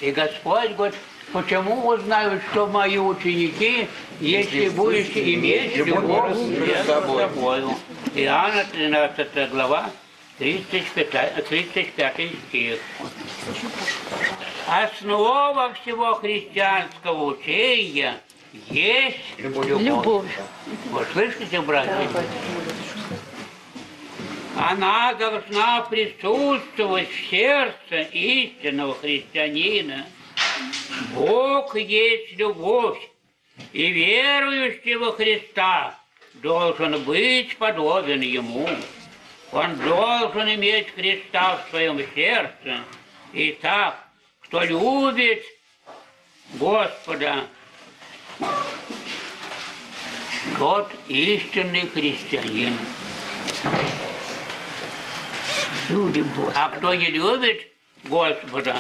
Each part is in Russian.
И Господь говорит, почему узнают, что мои ученики, если будете иметь любовь с собою. Иоанна 13 глава, 35 стих. Основа всего христианского учения есть любовь. Вы слышите, братья? Она должна присутствовать в сердце истинного христианина. Бог есть любовь, и верующий во Христа должен быть подобен Ему. Он должен иметь Христа в своем сердце. Итак, кто любит Господа, тот истинный христианин. А кто не любит Господа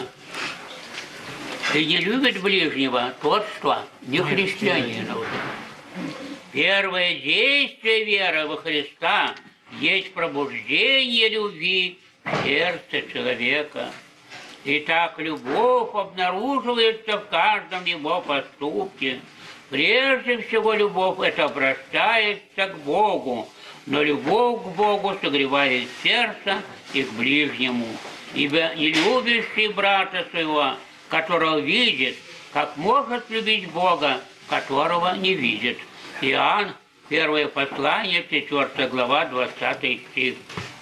и не любит ближнего, тот что? Не христианин. Первое действие веры во Христа есть пробуждение любви в сердце человека. Итак, любовь обнаруживается в каждом его поступке. Прежде всего, любовь это обращается к Богу, но любовь к Богу согревает сердце и к ближнему. Ибо не любящий брата своего, которого видит, как может любить Бога, которого не видит. Иоанн, 1 послание, 4 глава, 20 стих.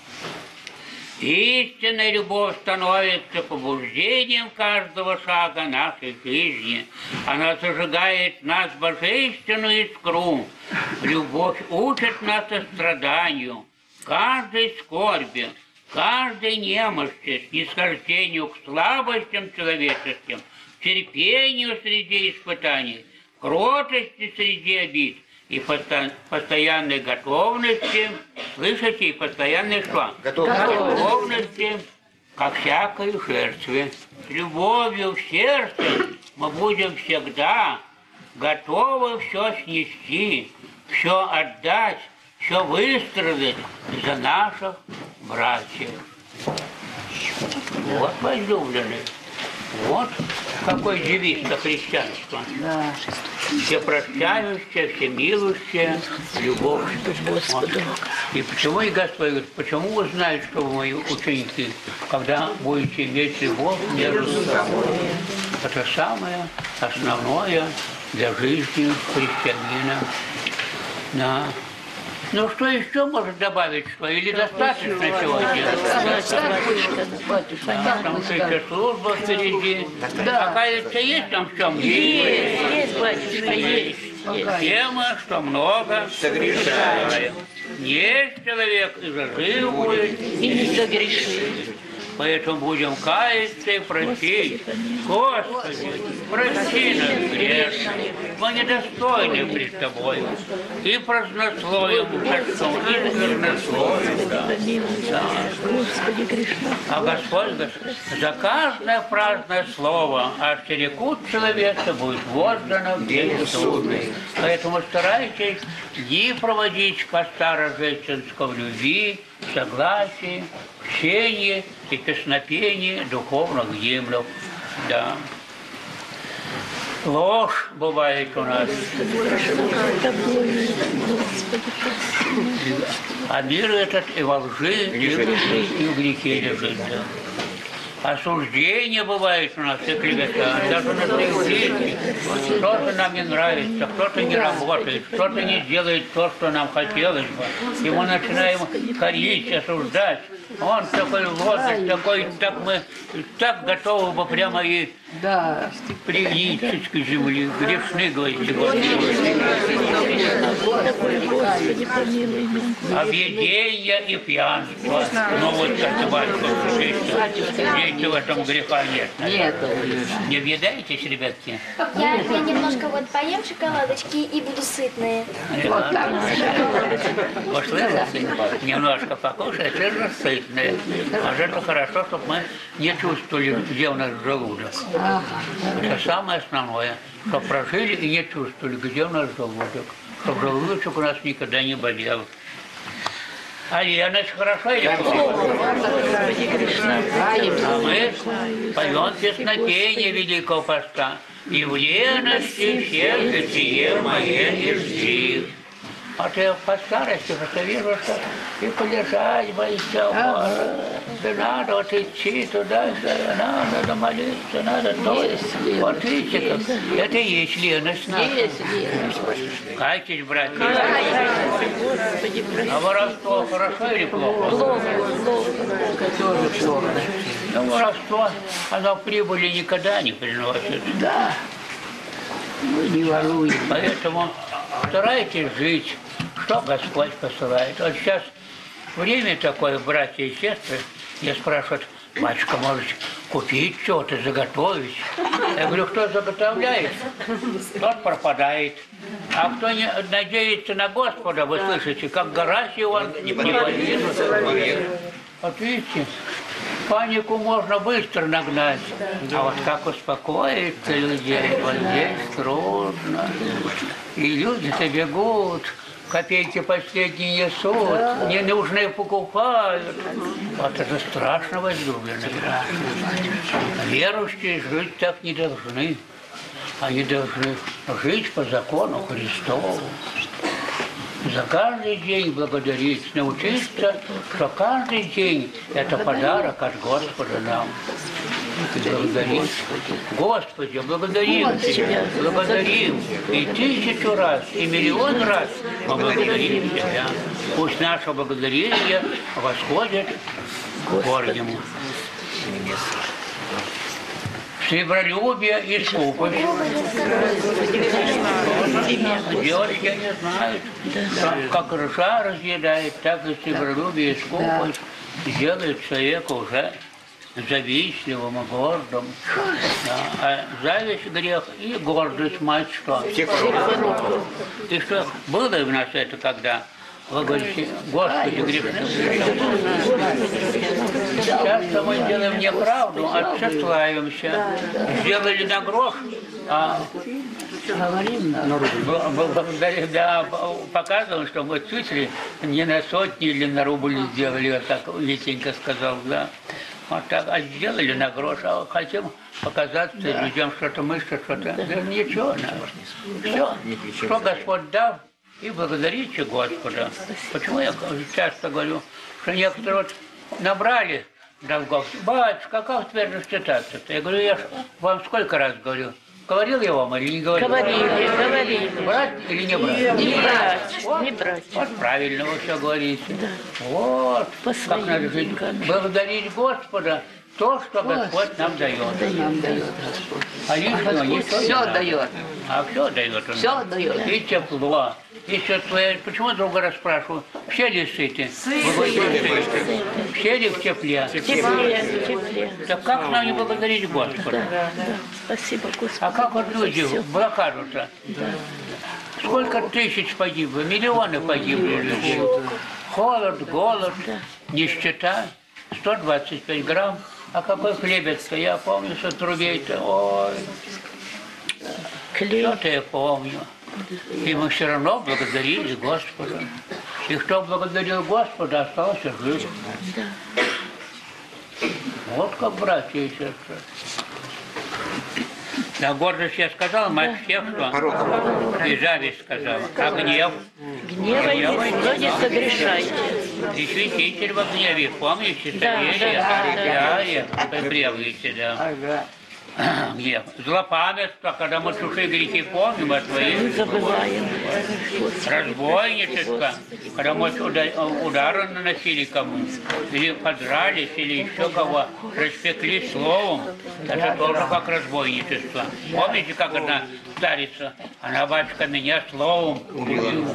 Истинная любовь становится побуждением каждого шага нашей жизни. Она зажигает в нас божественную искру. Любовь учит нас состраданию, каждой скорби, каждой немощи, снисхождению к слабостям человеческим, терпению среди испытаний, кротости среди обид и постоянной готовности, слышите, и постоянной что? Готовности ко всякой жертве. С любовью в сердце мы будем всегда готовы все снести, все отдать, все выстрадать за наших братьев. Вот, возлюбленные, вот какой девиз христианства. Все прощающие, все милующие, любовь. Вот. И почему и Господь говорит, почему вы знаете, что вы мои ученики, когда будете иметь любовь между собой? Это самое основное для жизни христианина. Да. Ну что еще может добавить, что? Или достаточно сегодня? Потому что еще служба впереди. Оказывается, есть там в чем? Есть, батюшка, есть. Тема, что много согрешаем. Есть человек и зажив будет, И не согрешит. поэтому будем каяться и просить. Господи, прости нас грешных, мы недостойны пред Тобой. И празднословием отцом, и вернословием. Да. А Господь говорит, за каждое праздное слово остерегут человека будет воздано в день судный. Поэтому старайтесь дни проводить поста рождественского в любви, в согласии, в чтении и песнопении духовных гимнов. Да. Ложь бывает у нас. А мир этот и во лжи, и в грехе лежит. Да. Осуждение бывает у нас и клевета, даже на своих близких. Кто-то нам не нравится, кто-то не работает, кто-то не делает то, что нам хотелось бы. И мы начинаем корить, осуждать. Он такой возраст, такой, так мы так готовы бы прямо и приличить к земле, грешны, говорите, Господи. Объедение и пьянство. Ну вот как-то в этом греха нет. Нет. Не въедаетесь, ребятки? Я немножко вот поем шоколадочки и буду сытные. Послышите? Немножко покушать, это сытные. А это хорошо, чтобы мы не чувствовали, где у нас желудок. Это самое основное, чтобы прожили и не чувствовали, где у нас желудок. Чтобы желудочек у нас никогда не болел. А Леночка хорошо или плохо? А мы поем песнопение Великого Поста. И в Леночке сердце сие мое не жди. А ты по старости просто вижу, что и полежать боишься, да надо вот идти туда, надо молиться, надо то. Вот видите, как это и есть леность наша. Кайтесь, братья. А воровство хорошо или плохо? Плохо. Ну, воровство, оно прибыли никогда не приносит. Да. Мы не воруем. Поэтому старайтесь жить, что Господь посылает. Вот сейчас время такое, братья и сестры, мне спрашивают, батюшка, может купить что-то, заготовить? Я говорю, кто заготовляет, тот пропадает. А кто не надеется на Господа, вы слышите, как Горасий он не повинен. Вот видите, панику можно быстро нагнать, а вот как успокоиться людей, вот здесь трудно. И люди-то бегут, копейки последние несут, ненужные покупают. Вот это страшно, возлюбленные. Верующие жить так не должны. Они должны жить по закону Христову. За каждый день благодарить, научиться, что каждый день это подарок от Господа нам. Благодарить. Господи, благодарим Тебя, благодарим. И 1000 раз, и миллион раз мы благодарим Тебя. Пусть наше благодарение восходит к Горнему. Сребролюбие и скупость. Девочки не знают, как ржа разъедает, так и сребролюбие и скупость делает человека уже завистливым и гордым. Да. А зависть грех и гордость мать что? И что, было у нас это когда? Вы говорите, Господи, грешны. Часто мы делаем неправду, отчаствуемся. Сделали на грош, а да, показываем, что мы чуть ли не на сотни или на рубль сделали, вот так Витенька сказал, да. Вот так, а сделали на грош, а хотим показаться людям, что-то мы, что-то. Да ничего, все, что Господь дал, и благодарите Господа. Почему я часто говорю, что некоторые вот набрали долгов. Батюшка, как теперь рассчитаться-то? Я говорю, я ж вам сколько раз говорю. Говорил я вам или не говорил? Говорили. Брать или не брать? Не брать, Вот, не брать. Вот правильно вы все говорите. Да. Вот, По как своим надо жить. деньгам. Благодарить Господа то, что Господь нам дает. Нам дает. А лишнего ничего не Все надо. дает. А все дает он. Все дает. И тепло. И тепло. Почему другой раз спрашиваю, все ли сыты? Вы говорите, все ли в тепле? Теплее. Так как нам не благодарить Господа? Да. Спасибо, Господи. А как вот люди Всё. блокадут-то? Сколько тысяч погибло, миллионы погибли людей. Холод, голод, нищета, 125 грамм. А какой хлебец-то? Я помню, что трубей-то, ой, Хлеб. что-то я помню. И мы все равно благодарили Господа. И кто благодарил Господа, остался жив. Да. Вот как братья и сестры. А гордость я сказал, мать всех, что? И зависть сказала. А гнев? Гневайтесь, но не согрешайте. И святитель во гневе, помните, Да, Савелия? да. Ария, прибревуете, да. Гнев. Злопамятство, когда мы чужие грехи помним, а свои. Не забываем. Разбойничество, когда мы удары наносили кому, или подрались, или еще кого, распекли словом. Это тоже как разбойничество. Помните, как одна старица, она, батюшка, меня словом убила.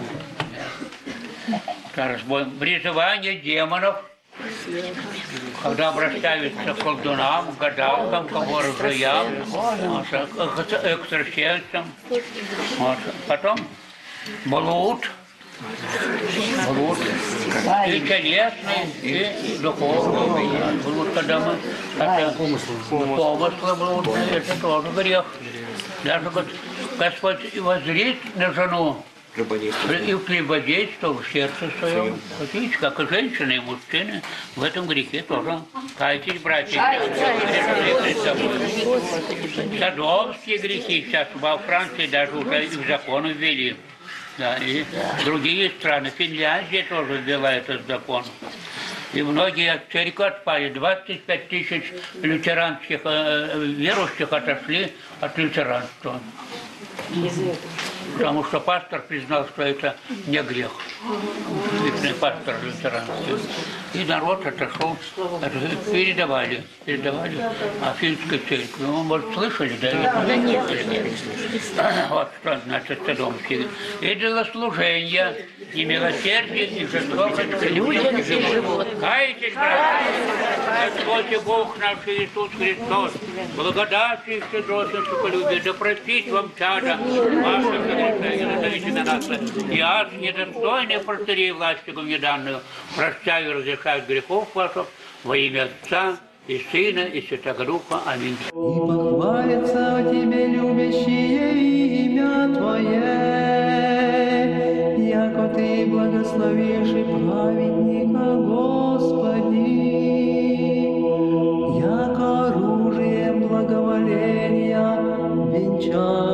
Призывание демонов, когда обращаются к колдунам, гадалкам, к ворожьям, к экстрасенсам. Вот. Потом блуд, и телесный, и духовный блуд, когда мы помыслы блудные, это тоже грех. Даже Господь и воззрит на жену И в хлебодейство в сердце своем. Вот видите, как и женщины, и мужчины в этом грехе тоже. Кайтесь, братья. Содомские грехи сейчас во Франции даже уже их закон ввели. Да, и другие страны. Финляндия тоже ввела этот закон. И многие от церкви отпали. 25 тысяч лютеранских верующих отошли от лютеранства. Потому что пастор признал, что это не грех. Личный пастор лютеранский. И народ отошел, передавали Афинской церкви. Вы, может, слышали, да? Да нет. Вот что значит содомские. И делослужение, и милосердие, и жестокость к людям и живот. Кайтесь, братья, Господь и Бог наш Иисус Христос, благодати и щедрости полюбия, да простить вам чада ваших согрешений, назовите на нас. И аз, недостойный протырей власти гумеданную, прощаю и разрешаю грехов ваших во имя Отца и Сына и Святого Духа. Аминь. И похвалится о Тебе любящее имя Твое, яко Ты благословишь и праведника, Господи, яко оружием благоволения венчаешь.